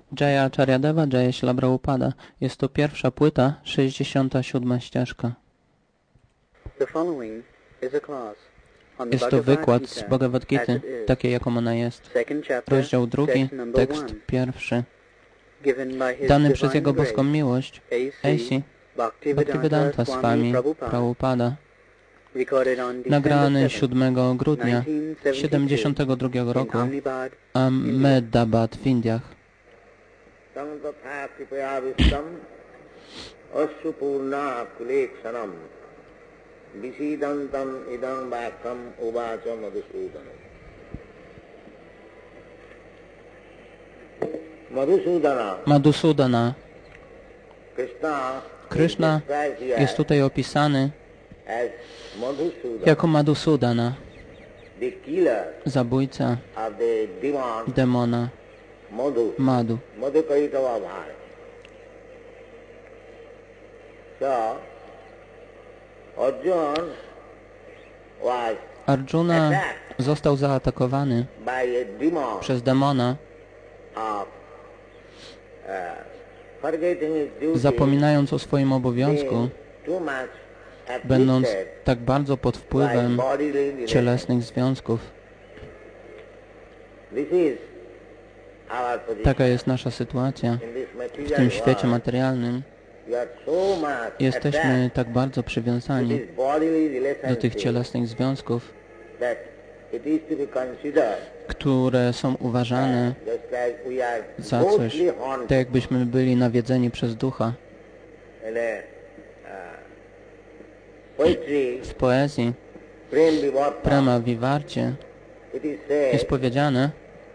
Jaya Acharyadeva, Jaya Śrīla Prabhupada. Jest to pierwsza płyta, 67. ścieżka. Jest to wykład z Bhagavad Gita, takie jaką ona jest. Rozdział 2, tekst 1. Dany przez Jego boską miłość, A.C. Bhaktivedanta Swami Prabhupada. Nagrany 7 grudnia 72 roku Ahmedabad w Indiach. Madhusudana. Krishna jest tutaj opisany jako Madhusudana, zabójca demona Madhu. Arjuna został zaatakowany przez demona, zapominając o swoim obowiązku, będąc tak bardzo pod wpływem cielesnych związków. Taka jest nasza sytuacja w tym świecie materialnym. Jesteśmy tak bardzo przywiązani do tych cielesnych związków, które są uważane za coś, tak jakbyśmy byli nawiedzeni przez ducha. W poezji Prema Vivarcie jest powiedziane,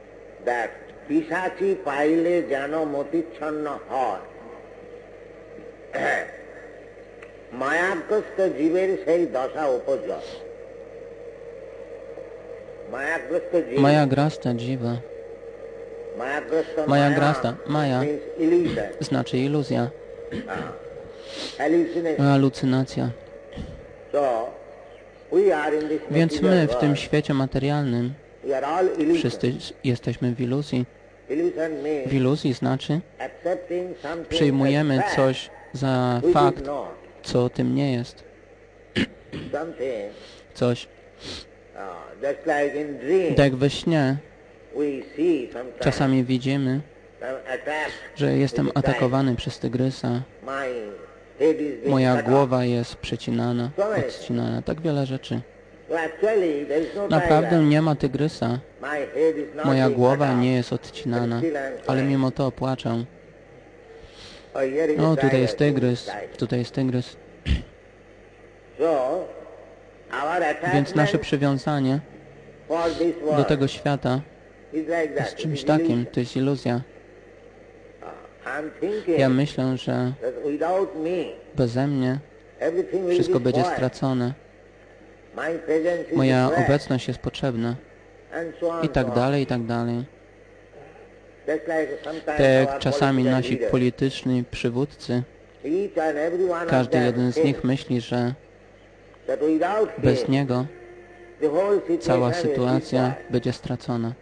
Maya grasta dziwa. Maya grasta, Maya znaczy iluzja, halucynacja. Więc my w tym świecie materialnym wszyscy jesteśmy w iluzji. W iluzji znaczy przyjmujemy coś za fakt, co tym nie jest. Coś. Tak jak we śnie czasami widzimy, że jestem atakowany przez tygrysa. Moja głowa jest przecinana, odcinana, tak wiele rzeczy. Naprawdę nie ma tygrysa. Moja głowa nie jest odcinana, ale mimo to płaczę. No, tutaj jest tygrys, tutaj jest tygrys. Więc nasze przywiązanie do tego świata jest czymś takim, to jest iluzja. Ja myślę, że beze mnie wszystko będzie stracone. Moja obecność jest potrzebna. I tak dalej, i tak dalej. Tak jak czasami nasi polityczni przywódcy, każdy jeden z nich myśli, że bez niego cała sytuacja będzie stracona.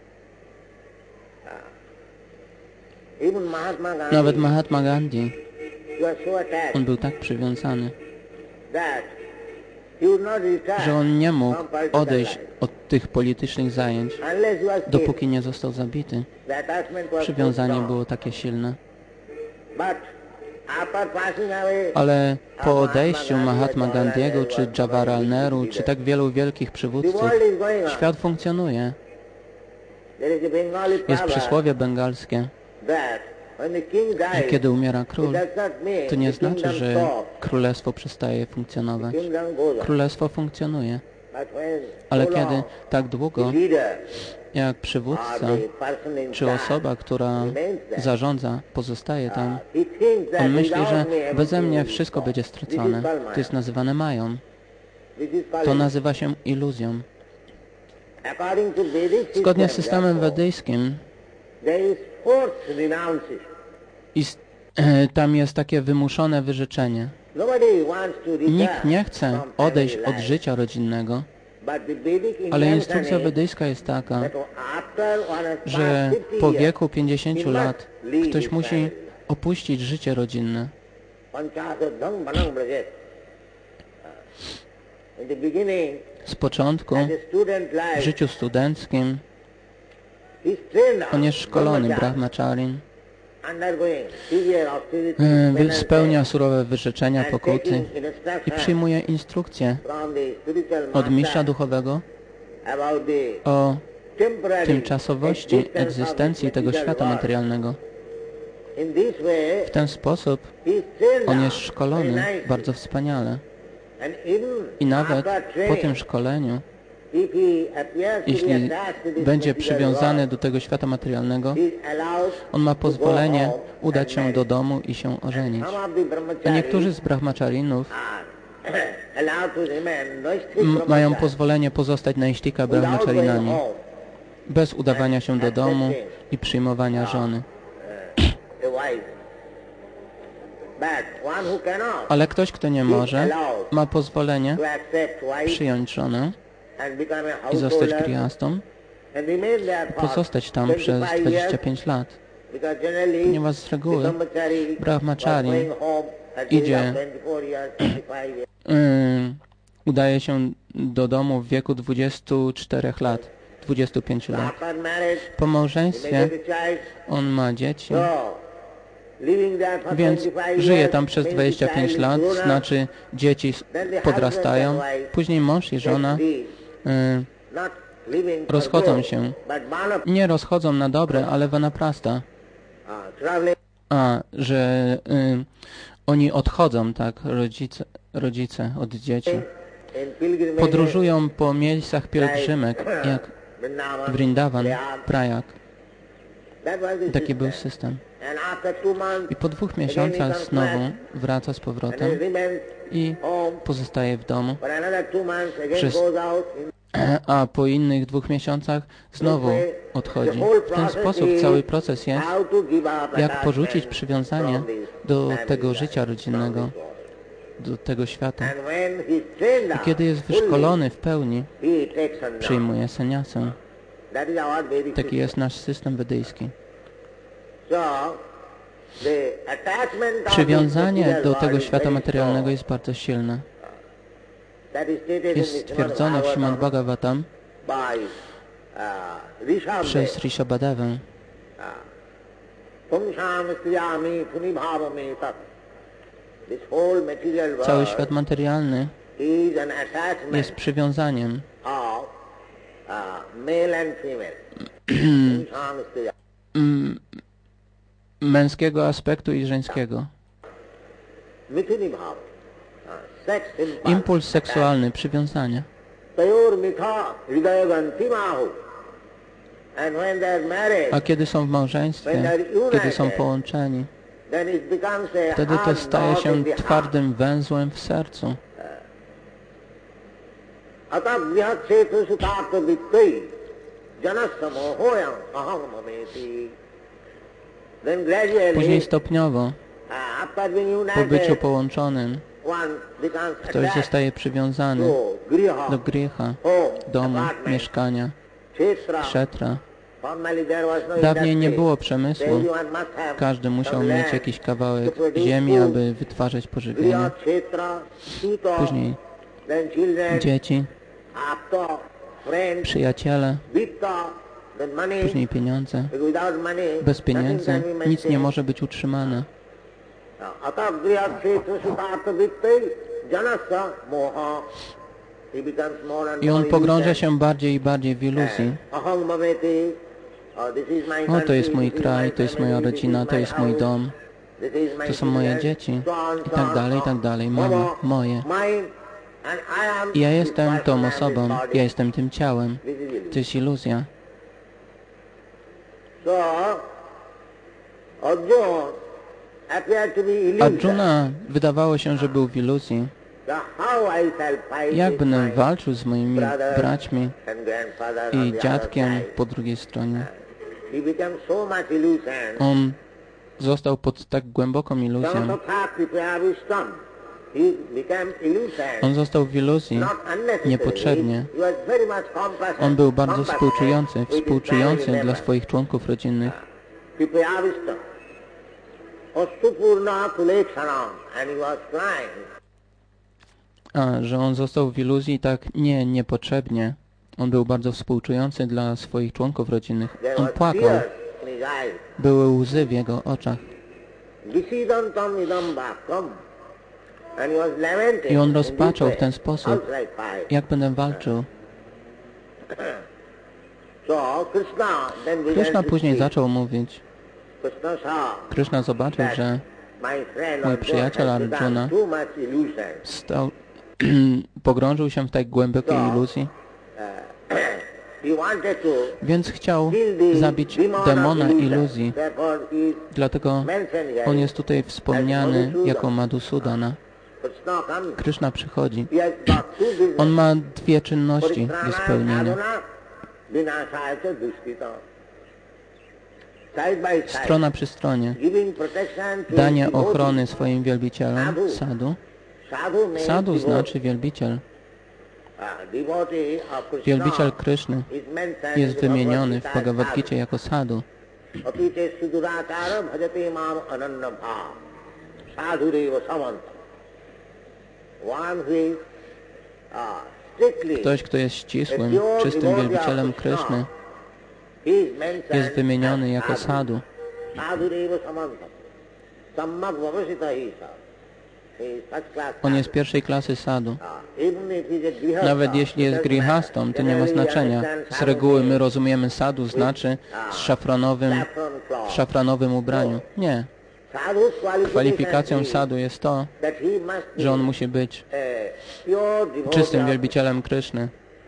Nawet Mahatma Gandhi, on był tak przywiązany, że on nie mógł odejść od tych politycznych zajęć, dopóki nie został zabity. Przywiązanie było takie silne. Ale po odejściu Mahatma Gandhiego, czy Jawaharlal Nehru, czy tak wielu wielkich przywódców, świat funkcjonuje. Jest przysłowie bengalskie, że kiedy umiera król, to nie znaczy, że królestwo przestaje funkcjonować. Królestwo funkcjonuje. Ale kiedy tak długo, jak przywódca, czy osoba, która zarządza, pozostaje tam, on myśli, że beze mnie wszystko będzie stracone. To jest nazywane mają. To nazywa się iluzją. Zgodnie z systemem wedyjskim tam jest takie wymuszone wyrzeczenie. Nikt nie chce odejść od życia rodzinnego, ale instrukcja wedyjska jest taka, że po wieku 50 lat Ktoś musi opuścić życie rodzinne. Z początku, w życiu studenckim, on jest szkolony brahmacharin, spełnia surowe wyrzeczenia, pokuty i przyjmuje instrukcje od mistrza duchowego o tymczasowości egzystencji tego świata materialnego. W ten sposób on jest szkolony bardzo wspaniale. I nawet po tym szkoleniu, jeśli będzie przywiązany do tego świata materialnego, on ma pozwolenie udać się do domu i się ożenić. A niektórzy z brahmacharinów mają pozwolenie pozostać naishtika brahmacharinami, bez udawania się do domu i przyjmowania żony. Ale ktoś, kto nie może, ma pozwolenie przyjąć żonę i zostać grihastą, pozostać tam przez 25 lat. Ponieważ z reguły brahmacharin udaje się do domu w wieku 24 lat, 25 lat. Po małżeństwie on ma dzieci, więc żyje tam przez 25 lat, znaczy dzieci podrastają, później mąż i żona rozchodzą się. Nie rozchodzą na dobre, ale vanaprastha. Że oni odchodzą, tak, rodzice od dzieci. Podróżują po miejscach pielgrzymek, jak Vrindavan, Prayag. Taki był system. I po 2 miesiącach znowu wraca z powrotem i pozostaje w domu. A po innych 2 miesiącach znowu odchodzi. W ten sposób cały proces jest, jak porzucić przywiązanie do tego życia rodzinnego, do tego świata. I kiedy jest wyszkolony w pełni, przyjmuje sannyasę. Taki jest nasz system wedyjski. Przywiązanie do tego świata materialnego jest bardzo silne. Jest stwierdzone w Śrimad Bhagavatam przez Rishabhadevę. Cały świat materialny jest przywiązaniem męskiego aspektu i żeńskiego. Impuls seksualny, przywiązanie. A kiedy są w małżeństwie, kiedy są połączeni, wtedy to staje się twardym węzłem w sercu. Później stopniowo, po byciu połączonym, ktoś zostaje przywiązany do griha, domu, mieszkania, kshetra. Dawniej nie było przemysłu. Każdy musiał mieć jakiś kawałek ziemi, aby wytwarzać pożywienie. Później dzieci, przyjaciele, później pieniądze. Bez pieniędzy nic nie może być utrzymane. I on pogrąża się bardziej i bardziej w iluzji. O, to jest mój kraj, to jest moja rodzina, to jest mój dom, to są moje dzieci i tak dalej, moje. I ja jestem tą osobą, ja jestem tym ciałem. To jest iluzja. Arjuna wydawało się, że był w iluzji. Jak będę walczył z moimi braćmi i dziadkiem po drugiej stronie? On został pod tak głęboką iluzją. On został w iluzji niepotrzebnie. On był bardzo współczujący dla swoich członków rodzinnych. A, że on został w iluzji tak niepotrzebnie. On był bardzo współczujący dla swoich członków rodzinnych. On płakał. Były łzy w jego oczach. I on rozpaczał w ten sposób. Jak będę walczył? Kryszna później zaczął mówić. Kryszna zobaczył, że mój przyjaciel Arjuna pogrążył się w tak głębokiej iluzji, więc chciał zabić demona iluzji. Dlatego on jest tutaj wspomniany jako Madhusudana. Kryszna przychodzi. On ma dwie czynności do spełnienia. Strona przy stronie. Danie ochrony swoim wielbicielom, sadhu. Sadhu znaczy wielbiciel. Wielbiciel Kryszny jest wymieniony w Bhagavad Gicie jako sadhu. Ktoś, kto jest ścisłym, czystym wielbicielem Kryszny, jest wymieniony jako sadhu. On jest pierwszej klasy sadhu. Nawet jeśli jest grihastą, to nie ma znaczenia. Z reguły my rozumiemy sadhu znaczy w szafranowym ubraniu. Nie. Kwalifikacją sadhu jest to, że on musi być czystym wielbicielem Kryszny.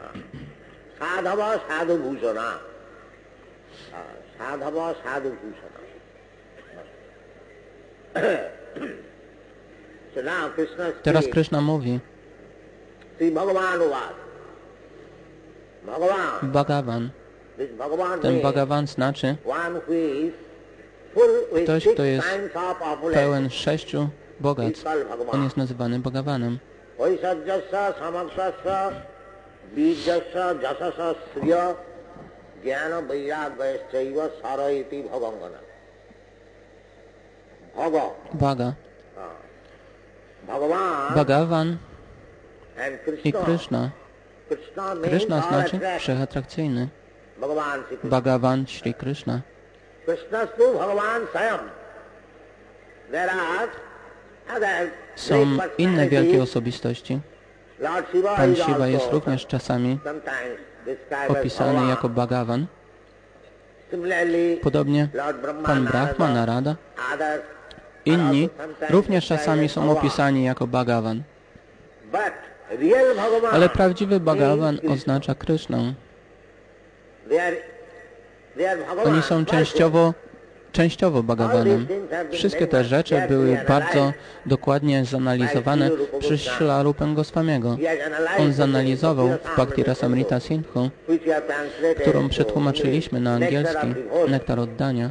Teraz Kryszna mówi, Bhagavan. Ten Bhagavan znaczy ktoś, kto jest pełen 6 bogactw. On jest nazywany Bhagavanem. Bhaga. Bhagavan i Kryszna. Kryszna znaczy wszechatrakcyjny. Bhagavan Shri Kryszna. Są inne wielkie osobistości. Pan Shiva jest również czasami opisany jako Bhagavan. Podobnie Pan Brahma, Narada. Inni również czasami są opisani jako Bhagavan. Ale prawdziwy Bhagavan oznacza Krysznę. Oni są częściowo Bhagavanem. Wszystkie te rzeczy były bardzo dokładnie zanalizowane przez Śrīla Rūpa Goswamiego. On zanalizował w Bhakti Rasamrita Sindhu, którą przetłumaczyliśmy na angielski, Nektar Oddania.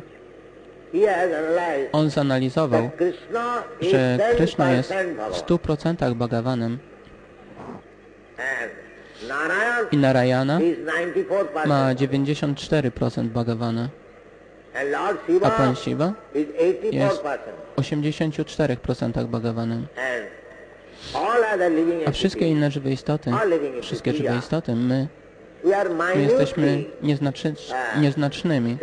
On zanalizował, że Kryszna jest w 100% Bhagavanem. I Narayana ma 94% Bhagavana. A Pan Shiva jest w 84% Bhagavanem. A wszystkie inne żywe istoty, my jesteśmy nieznacznymi.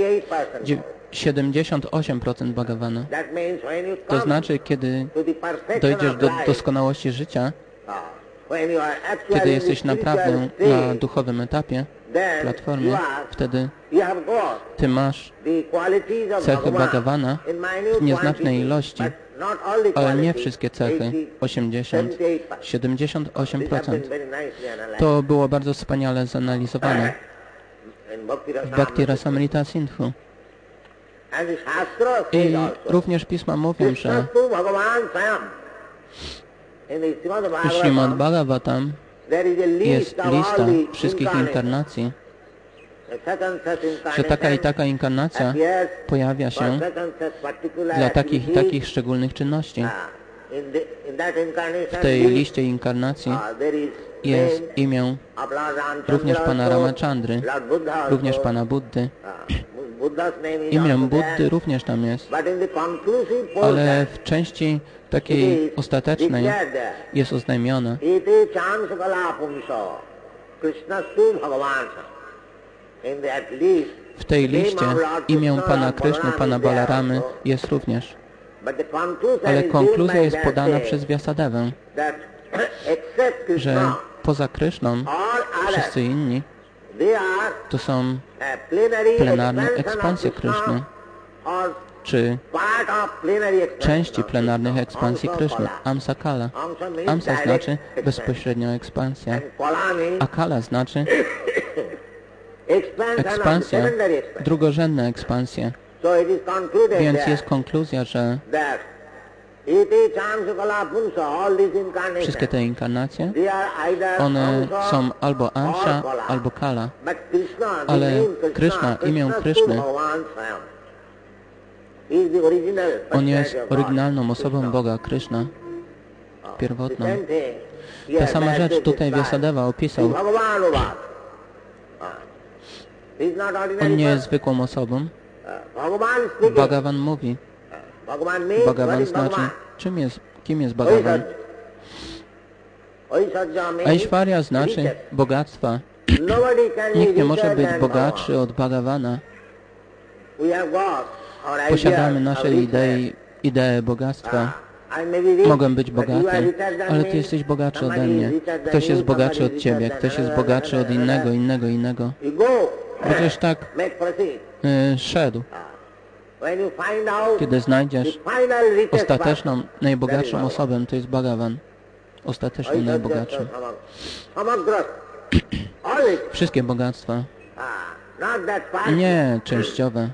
78% Bhagavana. To znaczy, kiedy dojdziesz do doskonałości życia, kiedy jesteś naprawdę na duchowym etapie, platformie, wtedy Ty masz cechy Bhagavana w nieznacznej ilości, ale nie wszystkie cechy, 78%. To było bardzo wspaniale zanalizowane w Bhakti Rasamrita Sindhu. I również pisma mówią, że w Śrimad Bhagavatam jest lista wszystkich inkarnacji, że taka i taka inkarnacja pojawia się dla takich i takich szczególnych czynności. W tej liście inkarnacji jest imię również Pana Ramachandry, również Pana Buddy, Imię Buddy również tam jest, ale w części takiej ostatecznej jest oznajmione: w tej liście imię Pana Kryszny, Pana Balaramy jest również. Ale konkluzja jest podana przez Vyasadevę, że poza Kryszną wszyscy inni to są plenarne ekspansje Kryszny, czy części plenarnych ekspansji Kryszny, Amsa Kala. Amsa znaczy bezpośrednią ekspansję, a Kala znaczy ekspansja, drugorzędne ekspansje. Więc jest konkluzja, że wszystkie te inkarnacje, one są albo Amsha, albo Kala. Ale Kryszna, imię Kryszny, on jest oryginalną osobą Boga, Kryszna, pierwotną. Ta sama rzecz tutaj Vyasadeva opisał. On nie jest zwykłą osobą. Bhagavan mówi. Bhagavan znaczy, kim jest Bhagavan? Aishwarya znaczy bogactwa. Nikt nie może być bogatszy od Bhagavana. Posiadamy nasze idee bogactwa. Mogę być bogaty, ale Ty jesteś bogatszy ode mnie. Ktoś jest bogatszy od Ciebie, ktoś jest bogatszy od innego. Będziesz tak szedł. Kiedy znajdziesz ostateczną, najbogatszą osobę, to jest Bhagavan. Ostatecznie najbogatszy. Wszystkie bogactwa. Nie częściowe.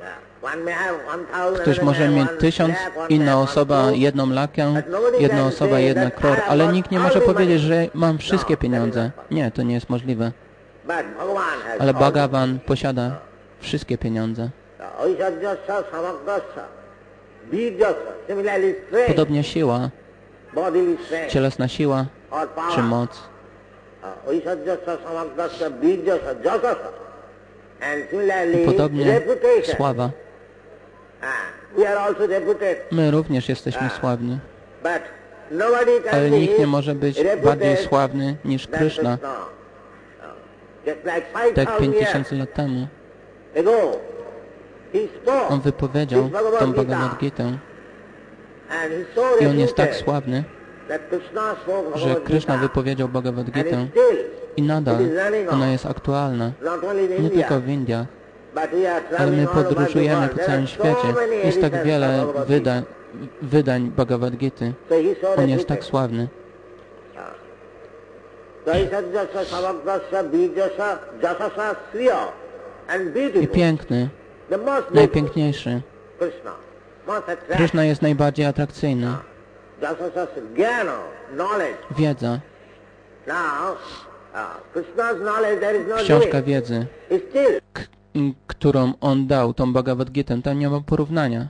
Ktoś może mieć 1000, inna osoba 1 lakę, jedna osoba 1 crore, ale nikt nie może powiedzieć, że mam wszystkie pieniądze. Nie, to nie jest możliwe. Ale Bhagavan posiada wszystkie pieniądze. Podobnie siła, cielesna siła czy moc. I podobnie sława. My również jesteśmy sławni. Ale nikt nie może być bardziej sławny niż Kryszna. Tak 5000 lat temu. On wypowiedział tą Bhagavad Gitę. I on jest tak sławny, że Kryszna wypowiedział Bhagavad Gitę i nadal ona jest aktualna. Nie tylko w Indiach, ale my podróżujemy po całym świecie. Jest tak wiele wydań Bhagavad Gity. On jest tak sławny. I piękny, najpiękniejszy. Kryszna jest najbardziej atrakcyjny. Wiedza. Książka wiedzy, którą on dał, tą Bhagavad Gitę, tam nie ma porównania.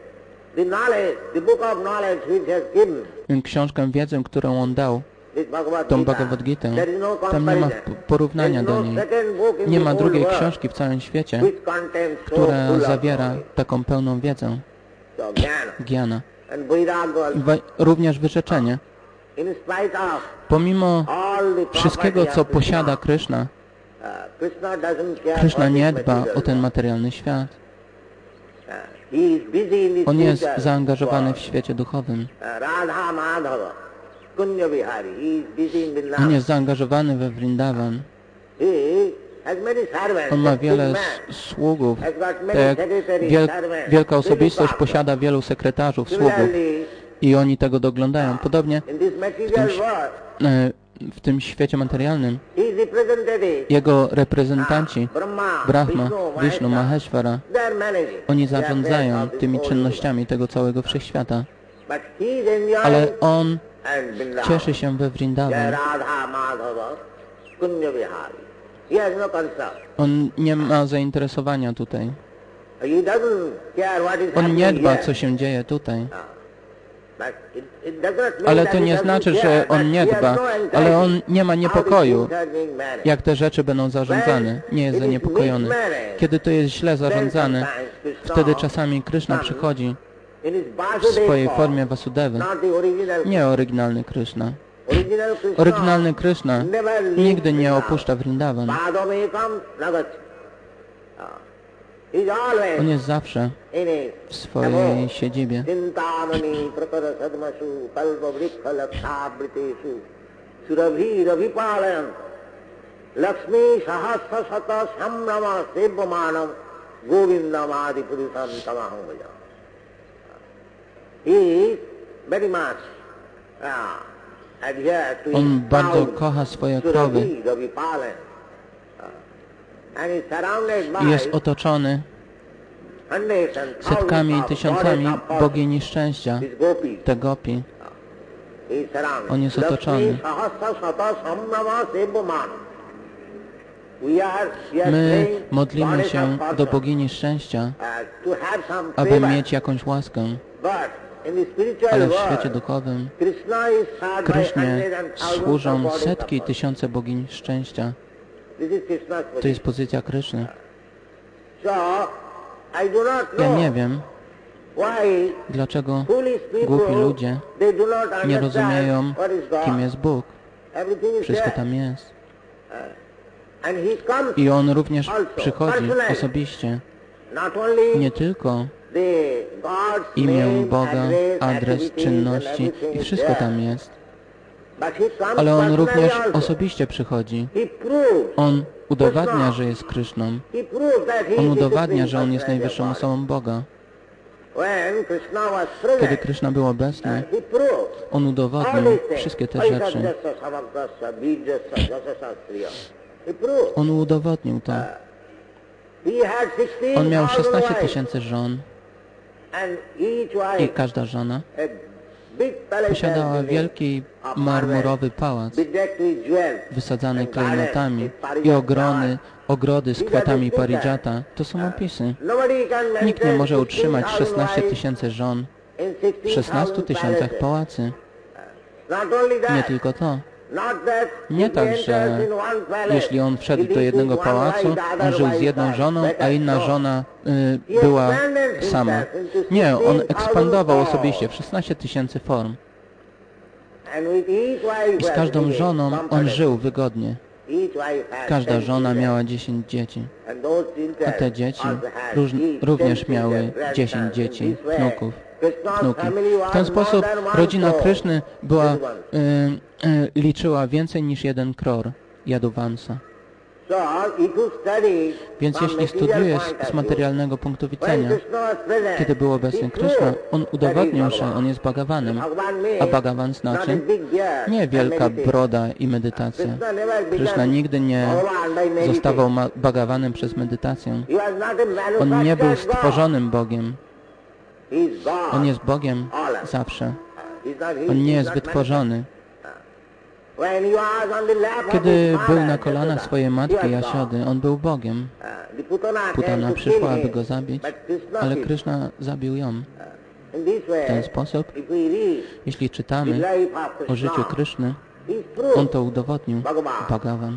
Książkę wiedzy, którą on dał, tą Bhagavad Gitę, tam nie ma porównania do niej. Nie ma drugiej książki w całym świecie, która zawiera taką pełną wiedzę. Gyana. Również wyrzeczenie. Pomimo wszystkiego, co posiada Kryszna, Kryszna nie dba o ten materialny świat. On jest zaangażowany w świecie duchowym. On jest zaangażowany we Vrindavan. On ma wiele sługów. Tak jak wielka osobistość posiada wielu sekretarzów, sługów. I oni tego doglądają. Podobnie w tym świecie materialnym jego reprezentanci, Brahma, Vishnu, Maheshwara, oni zarządzają tymi czynnościami tego całego wszechświata. Ale on cieszy się we Vrindavan. On nie ma zainteresowania tutaj. On nie dba, co się dzieje tutaj. Ale to nie znaczy, że on nie dba, ale on nie ma niepokoju, jak te rzeczy będą zarządzane. Nie jest zaniepokojony. Kiedy to jest źle zarządzane, wtedy czasami Kryszna przychodzi w swojej formie Vasudevy. Nie oryginalny Kryszna. Oryginalny Kryszna nigdy nie opuszcza Vrindavan. On jest zawsze w swojej siedzibie. On bardzo kocha swoje krowy i jest otoczony setkami i tysiącami bogini szczęścia, te gopi. On jest otoczony. My modlimy się do bogini szczęścia, aby mieć jakąś łaskę. Ale w świecie duchowym Krysznie służą setki i tysiące bogini szczęścia. To jest pozycja Kryszny. Ja nie wiem, dlaczego głupi ludzie nie rozumieją, kim jest Bóg. Wszystko tam jest. I On również przychodzi osobiście. Nie tylko imię Boga, adres, czynności i wszystko tam jest. Ale On również osobiście przychodzi. On udowadnia, że jest Kryszną. On udowadnia, że On jest najwyższą osobą Boga. Kiedy Kryszna był obecny, On udowodnił wszystkie te rzeczy. On udowodnił to. On miał 16 tysięcy żon i każda żona posiadała wielki marmurowy pałac wysadzany klejnotami i ogrody z kwiatami parijata. To są opisy. Nikt nie może utrzymać 16 tysięcy żon w 16 tysiącach pałacy. Nie tylko to. Nie tak, że jeśli on wszedł do jednego pałacu, on żył z jedną żoną, a inna żona była sama. Nie, on ekspandował osobiście w 16 tysięcy form. I z każdą żoną on żył wygodnie. Każda żona miała 10 dzieci. A te dzieci również miały 10 dzieci, wnuki. W ten sposób rodzina Kryszny liczyła więcej niż 1 crore Yaduvamsa. Więc jeśli studujesz z materialnego punktu widzenia, kiedy był obecny Kryszna, on udowodnił, że on jest Bhagavanem. A Bhagavan znaczy nie wielka broda i medytacja. Kryszna nigdy nie zostawał Bhagavanem przez medytację. On nie był stworzonym Bogiem. On jest Bogiem zawsze. On nie jest wytworzony. Kiedy był na kolanach swojej matki Jasiody, on był Bogiem. Putana przyszła, aby go zabić, ale Kryszna zabił ją. W ten sposób, jeśli czytamy o życiu Kryszny, on to udowodnił, Bhagavan.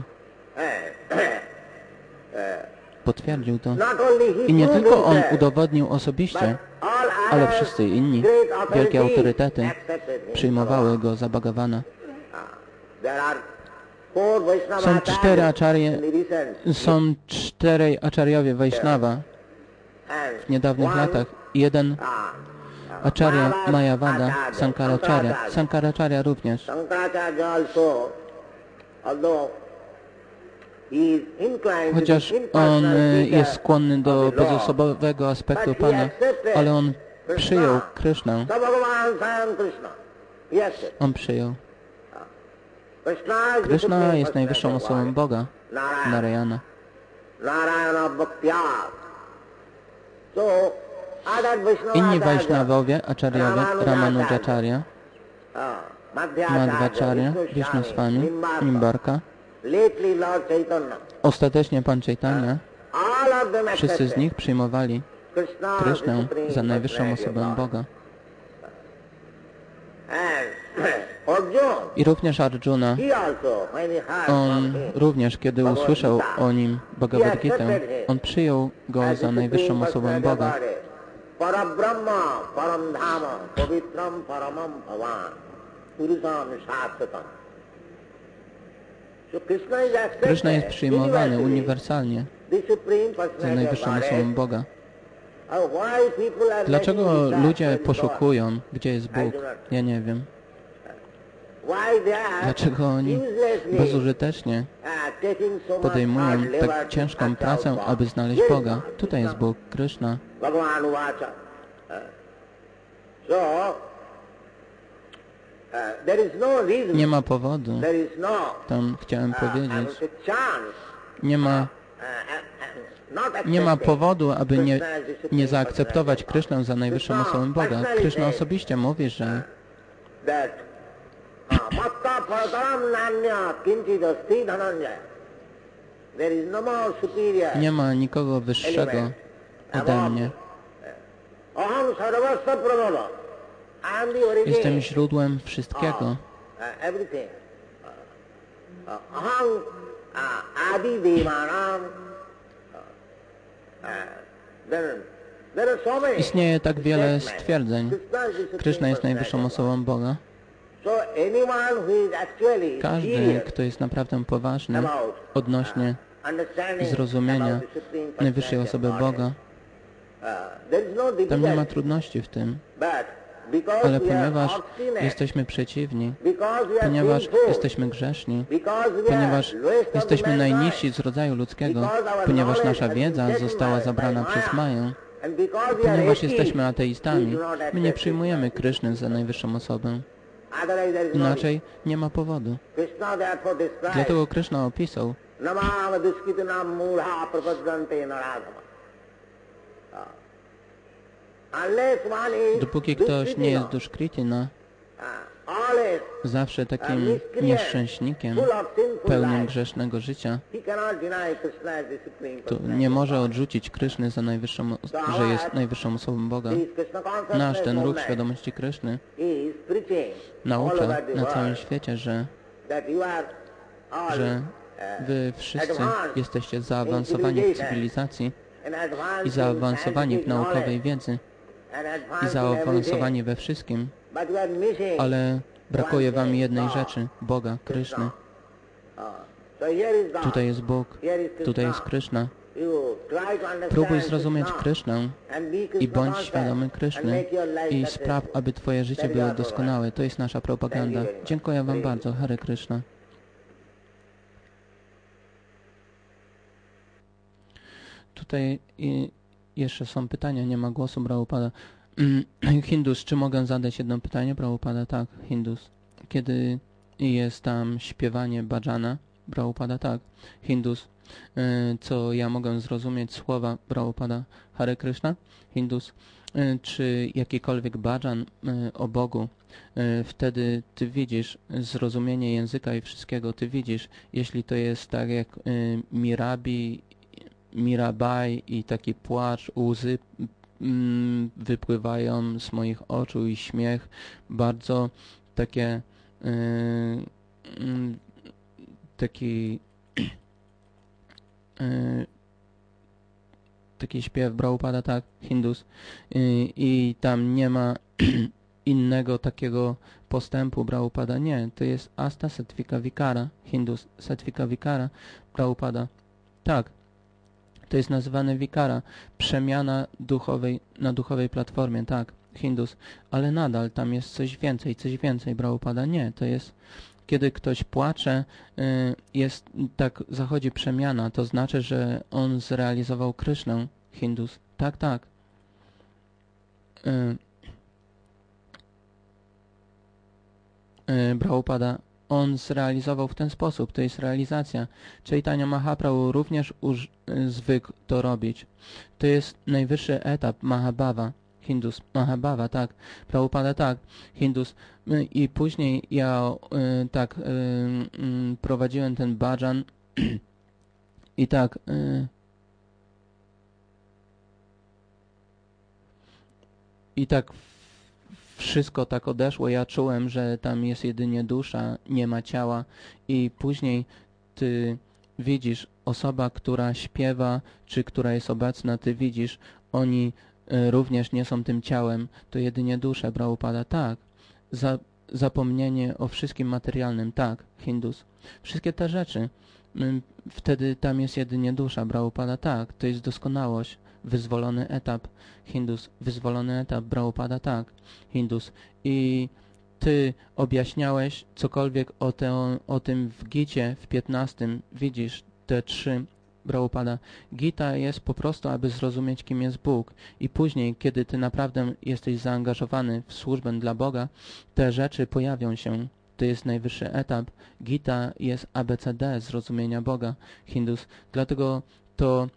Potwierdził to. I nie tylko on udowodnił osobiście, ale wszyscy inni wielkie autorytety przyjmowały go za Bhagavana. Są 4 acharyowie Vaishnava w niedawnych latach. Jeden acharya Mayavada, Sankaracharya. Sankaracharya również. Chociaż on jest skłonny do bezosobowego aspektu Pana, ale on przyjął Krishnę. On przyjął. Kryszna jest najwyższą osobą Boga, Narayana. Inni Vaishnawowie, acharyowie, Ramanujacharya, Madhvacharya, Vishnuswami, Nimbarka, ostatecznie Pan Chaitanya, wszyscy z nich przyjmowali Krishnę za najwyższą osobę Boga. I również Arjuna, on również, kiedy usłyszał o nim Bhagavad Gita, on przyjął go za najwyższą osobę Boga. Parabrahma, paramdhama, pavitram, paramam bhavan, purusham shasthatam. Krishna jest przyjmowany uniwersalnie za najwyższą osobą Boga. Dlaczego ludzie poszukują, gdzie jest Bóg? Ja nie wiem. Dlaczego oni bezużytecznie podejmują tak ciężką pracę, aby znaleźć Boga? Tutaj jest Bóg, Krishna. Nie ma powodu, tam chciałem powiedzieć, nie ma powodu, aby nie zaakceptować Krishnę za najwyższą osobę Boga. Krishna osobiście mówi, że nie ma nikogo wyższego ode mnie. Jestem źródłem wszystkiego. Istnieje tak wiele stwierdzeń. Krishna jest najwyższą osobą Boga. Każdy, kto jest naprawdę poważny odnośnie zrozumienia najwyższej osoby Boga, tam nie ma trudności w tym. Ale ponieważ jesteśmy przeciwni, ponieważ jesteśmy grzeszni, ponieważ jesteśmy najniżsi z rodzaju ludzkiego, ponieważ nasza wiedza została zabrana przez Maję, ponieważ jesteśmy ateistami, my nie przyjmujemy Kryszny za najwyższą osobę. Inaczej nie ma powodu. Dlatego Kryszna opisał, dopóki ktoś nie jest duszkritina, zawsze takim nieszczęśnikiem, pełnym grzesznego życia, to nie może odrzucić Kryszny za najwyższą, że jest najwyższą osobą Boga. Nasz ten ruch świadomości Kryszny naucza na całym świecie, że wy wszyscy jesteście zaawansowani w cywilizacji i zaawansowani w naukowej wiedzy i zaawansowani we wszystkim, ale brakuje wam jednej rzeczy, Boga, Kryszny. Tutaj jest Bóg, tutaj jest Kryszna. Próbuj zrozumieć Krysznę i bądź świadomy Kryszny i spraw, aby twoje życie było doskonałe. To jest nasza propaganda. Dziękuję wam bardzo. Hare Kryszna. Tutaj jeszcze są pytania, nie ma głosu, Prabhupada. Hindus, czy mogę zadać jedno pytanie, Prabhupada? Tak, Hindus. Kiedy jest tam śpiewanie bhajana, Prabhupada? Tak, Hindus. Co ja mogę zrozumieć słowa Prabhupada? Hare Krishna? Hindus. Czy jakikolwiek bhajan o Bogu, wtedy ty widzisz zrozumienie języka i wszystkiego, ty widzisz, jeśli to jest tak jak Mirabai i taki płacz, łzy wypływają z moich oczu i śmiech, bardzo takie taki śpiew Prabhupada, tak, Hindus, i tam nie ma innego takiego postępu Prabhupada, nie, to jest Asta Sattvika Vikara, Hindus, Sattvika Vikara, Prabhupada, tak, to jest nazywane Vikara, przemiana duchowej, na duchowej platformie, tak, Hindus, ale nadal tam jest coś więcej, Prabhupada, nie, to jest, kiedy ktoś płacze, tak zachodzi przemiana, to znaczy, że on zrealizował Krysznę, Hindus, tak, tak. Prabhupada, on zrealizował w ten sposób, to jest realizacja. Chaitanya Mahaprabhu również zwykł to robić. To jest najwyższy etap Mahabhava, Hindus, Mahabhava, tak, Prabhupada, tak, Hindus. I później ja tak prowadziłem ten bhajan i tak wszystko tak odeszło, ja czułem, że tam jest jedynie dusza, nie ma ciała i później ty widzisz, osoba, która śpiewa, czy która jest obecna, ty widzisz, oni również nie są tym ciałem, to jedynie dusza, Prabhupada, tak. Zapomnienie o wszystkim materialnym, tak, Hindus. Wszystkie te rzeczy, wtedy tam jest jedynie dusza, Prabhupada, tak, to jest doskonałość, wyzwolony etap, Hindus, wyzwolony etap, Prabhupada, tak, Hindus. I ty objaśniałeś cokolwiek o tym w Gicie w 15, widzisz te 3, Prabhupada. Gita jest po prostu, aby zrozumieć, kim jest Bóg. I później, kiedy ty naprawdę jesteś zaangażowany w służbę dla Boga, te rzeczy pojawią się. To jest najwyższy etap. Gita jest ABCD zrozumienia Boga, Hindus. Dlatego to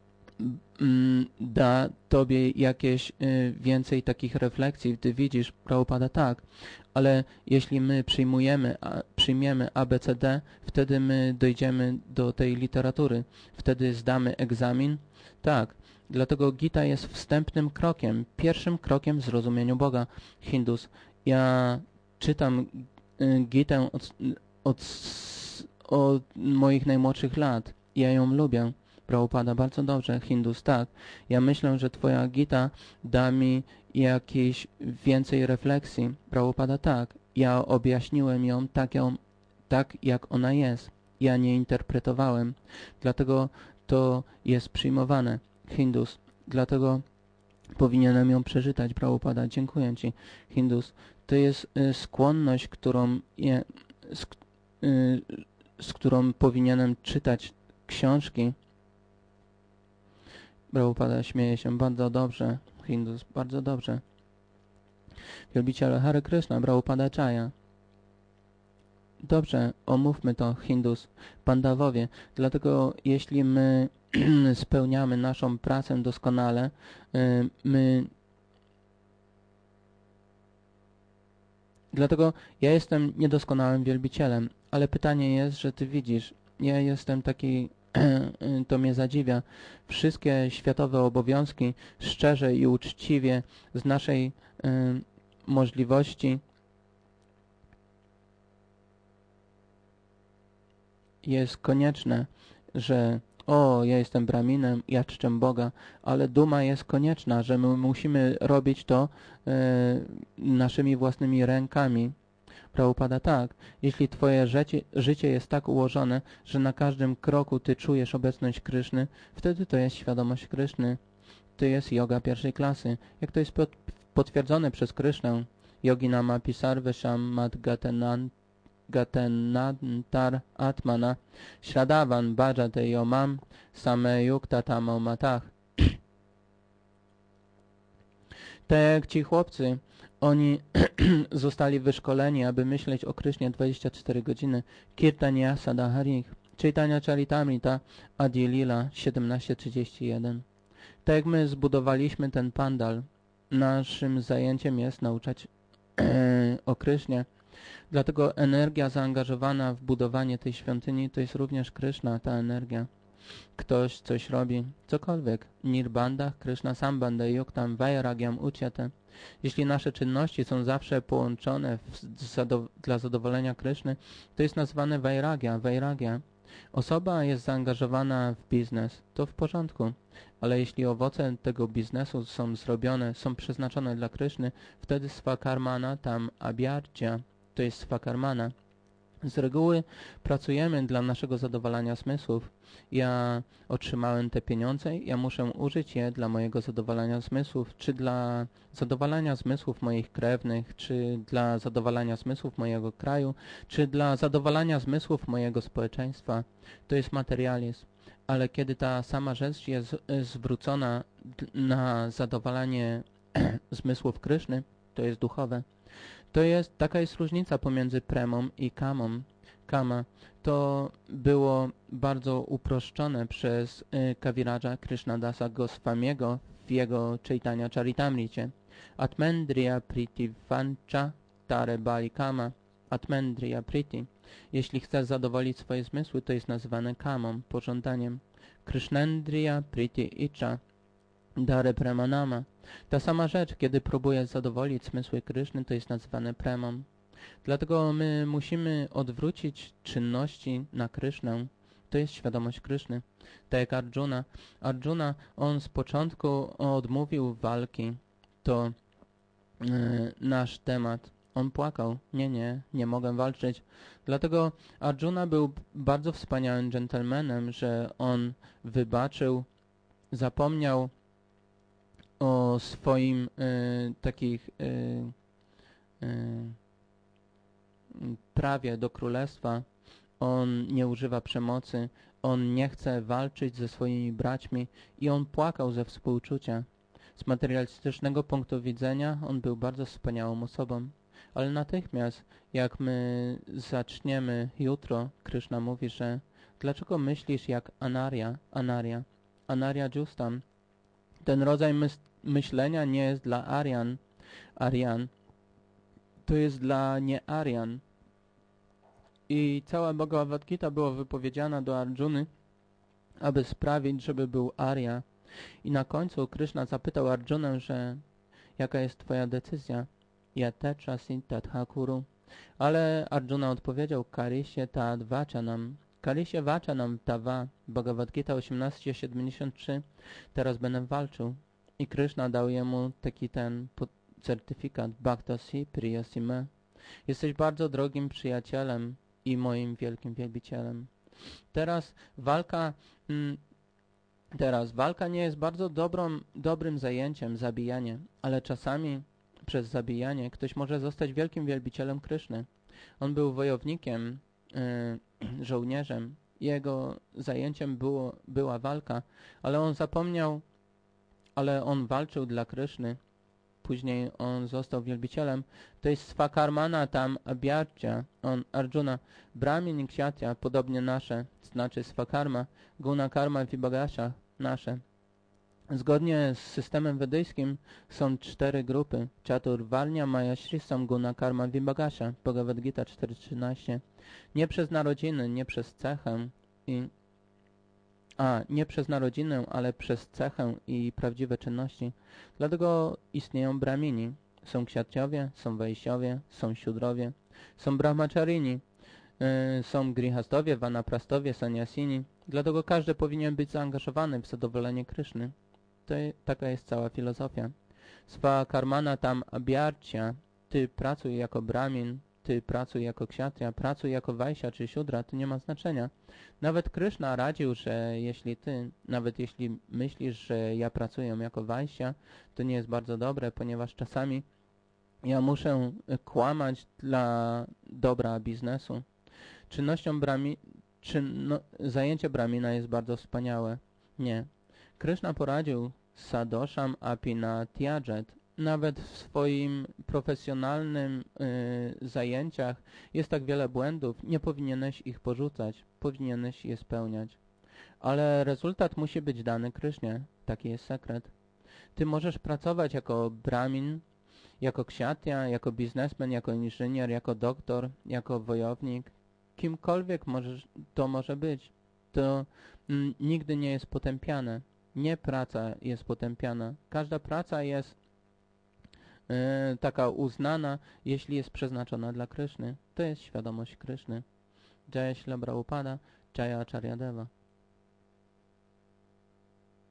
da tobie jakieś więcej takich refleksji. Ty widzisz, Prabhupada, tak, ale jeśli my przyjmiemy ABCD, wtedy my dojdziemy do tej literatury. Wtedy zdamy egzamin. Tak, dlatego Gita jest wstępnym krokiem, pierwszym krokiem w zrozumieniu Boga, Hindus. Ja czytam Gitę od moich najmłodszych lat. Ja ją lubię. Prabhupada, bardzo dobrze, Hindus, tak. Ja myślę, że twoja Gita da mi jakieś więcej refleksji. Prabhupada, tak. Ja objaśniłem ją tak, jak ona jest. Ja nie interpretowałem. Dlatego to jest przyjmowane, Hindus. Dlatego powinienem ją przeczytać, Prabhupada. Dziękuję ci, Hindus. To jest skłonność, z którą powinienem czytać książki. Prabhupada śmieje się. Bardzo dobrze, Hindus, bardzo dobrze. Wielbiciele Hare Krishna, Prabhupada Jaya. Dobrze, omówmy to, Hindus, Pandawowie. Dlatego jeśli my spełniamy naszą pracę doskonale, Dlatego ja jestem niedoskonałym wielbicielem, ale pytanie jest, że ty widzisz, ja jestem taki, to mnie zadziwia, wszystkie światowe obowiązki szczerze i uczciwie z naszej możliwości jest konieczne, że ja jestem braminem, ja czczę Boga, ale duma jest konieczna, że my musimy robić to naszymi własnymi rękami. Prabhupada, tak. Jeśli twoje życie jest tak ułożone, że na każdym kroku ty czujesz obecność Kryszny, wtedy to jest świadomość Kryszny. To jest yoga pierwszej klasy. Jak to jest potwierdzone przez Krysznę, Yoginamapi sarvesham mad gatenantar atmana śradavan bhajate yomam sameyukta tamo matach. Tak jak ci chłopcy, oni zostali wyszkoleni, aby myśleć o Krysznie 24 godziny. Kirtania Sadaharich, Chaitanya Charitamrita, Adi Lila 17:31. Tak jak my zbudowaliśmy ten pandal, naszym zajęciem jest nauczać o Krysznie. Dlatego energia zaangażowana w budowanie tej świątyni to jest również Kryszna, ta energia. Ktoś coś robi, cokolwiek, nirbanda, Kryszna sambanda, yuktam, vairagyam uciate. Jeśli nasze czynności są zawsze połączone dla zadowolenia Kryszny, to jest nazwane vairagya. Osoba jest zaangażowana w biznes, to w porządku, ale jeśli owoce tego biznesu są przeznaczone dla Kryszny, wtedy swakarmana tam abhyartya, to jest swakarmana. Z reguły pracujemy dla naszego zadowalania zmysłów. Ja otrzymałem te pieniądze, ja muszę użyć je dla mojego zadowalania zmysłów, czy dla zadowalania zmysłów moich krewnych, czy dla zadowalania zmysłów mojego kraju, czy dla zadowalania zmysłów mojego społeczeństwa. To jest materializm. Ale kiedy ta sama rzecz jest zwrócona na zadowalanie zmysłów Kryszny, to jest duchowe. Taka jest różnica pomiędzy premą i kamą. Kama to było bardzo uproszczone przez Kaviraja Krishnadasa Goswamiego w jego Chaitanya Charitamricie. Atmendriya Priti Vancha Tare Bali Kama. Atmendriya Priti. Jeśli chcesz zadowolić swoje zmysły, to jest nazywane kamą, pożądaniem. Krishnendriya Priti Icha. dary Premanama. Ta sama rzecz, kiedy próbuje zadowolić zmysły Kryszny, to jest nazywane premą. Dlatego my musimy odwrócić czynności na Krysznę. To jest świadomość Kryszny. Tak jak Arjuna. Arjuna, on z początku odmówił walki. To nasz temat. On płakał. Nie mogę walczyć. Dlatego Arjuna był bardzo wspaniałym dżentelmenem, że on wybaczył, zapomniał o swoim prawie do królestwa. On nie używa przemocy, on nie chce walczyć ze swoimi braćmi i on płakał ze współczucia. Z materialistycznego punktu widzenia on był bardzo wspaniałą osobą. Ale natychmiast, jak my zaczniemy jutro, Kryszna mówi, że dlaczego myślisz jak Anarya Justam? Ten rodzaj myślenia nie jest dla Aryan, to jest dla nie-Aryan. I cała Bhagavad Gita była wypowiedziana do Arjuny, aby sprawić, żeby był Arya. I na końcu Kryszna zapytał Arjunę, że jaka jest twoja decyzja? Yatechasi tathakuru. Ale Arjuna odpowiedział, Karisye tad vachanam. Karisye vachanam tava. Bhagavad Gita 18:73. Teraz będę walczył. I Kryszna dał jemu taki ten certyfikat. Bhaktasi priyasi me. Jesteś bardzo drogim przyjacielem i moim wielkim wielbicielem. Teraz walka nie jest bardzo dobrym zajęciem, zabijanie, ale czasami przez zabijanie ktoś może zostać wielkim wielbicielem Kryszny. On był wojownikiem, żołnierzem. Jego zajęciem była walka, ale on zapomniał, ale on walczył dla Kryszny. Później on został wielbicielem. To jest Svakarmana tam abhyartya. On, Arjuna, Brahmin i Kshatriya, podobnie nasze, znaczy Svakarma, Guna Karma Vibhagasha, nasze. Zgodnie z systemem wedyjskim są 4 grupy. Chaturvarnya Maya Shristam Guna Karma Vibhagasha. Bhagavad Gita 4.13. Nie przez narodziny, nie przez cechę nie przez narodzinę, ale przez cechę i prawdziwe czynności. Dlatego istnieją Brahmini. Są Kshatriowie, są Wejśiowie, są Siudrowie, są Brahmacharini, są Grihastowie, Vanaprastowie, Sanyasini. Dlatego każdy powinien być zaangażowany w zadowolenie Kryszny. Taka jest cała filozofia. Svakarmana tam abhyartya. Ty pracuj jako Brahmin, ty pracuj jako Kshatriya, pracuj jako Vaishya czy Siudra, to nie ma znaczenia. Nawet Kryszna radził, że nawet jeśli myślisz, że ja pracuję jako Vaishya, to nie jest bardzo dobre, ponieważ czasami ja muszę kłamać dla dobra biznesu. Zajęcie Brahmina jest bardzo wspaniałe. Nie. Kryszna poradził sadosham api na tyajet. Nawet w swoim profesjonalnym zajęciach jest tak wiele błędów. Nie powinieneś ich porzucać. Powinieneś je spełniać. Ale rezultat musi być dany Krysznie. Taki jest sekret. Ty możesz pracować jako Brahmin, jako Kshatriya, jako biznesmen, jako inżynier, jako doktor, jako wojownik. Kimkolwiek to może być. To nigdy nie jest potępiane. Nie praca jest potępiana. Każda praca jest taka uznana, jeśli jest przeznaczona dla Kryszny. To jest świadomość Kryszny. Jaya Śrila Prabhupada, Jaya Acharya Deva.